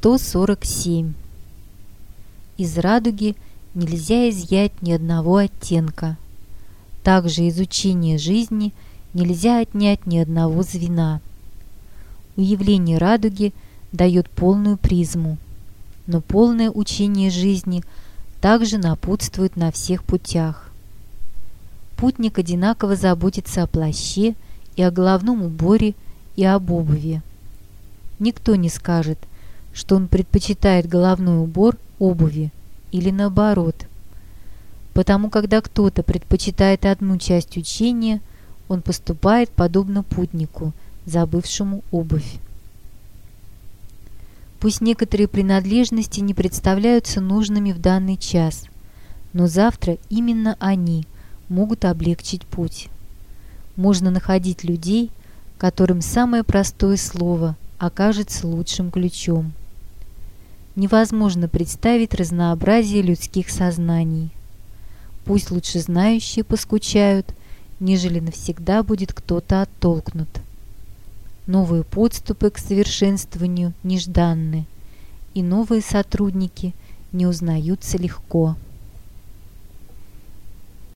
147. Из радуги нельзя изъять ни одного оттенка. Также из учения жизни нельзя отнять ни одного звена. Уявление радуги дает полную призму, но полное учение жизни также напутствует на всех путях. Путник одинаково заботится о плаще и о головном уборе и об обуви. Никто не скажет, что он предпочитает головной убор обуви или наоборот. Потому когда кто-то предпочитает одну часть учения, он поступает подобно путнику, забывшему обувь. Пусть некоторые принадлежности не представляются нужными в данный час, но завтра именно они могут облегчить путь. Можно находить людей, которым самое простое слово окажется лучшим ключом. Невозможно представить разнообразие людских сознаний. Пусть лучше знающие поскучают, нежели навсегда будет кто-то оттолкнут. Новые подступы к совершенствованию нежданны, и новые сотрудники не узнаются легко.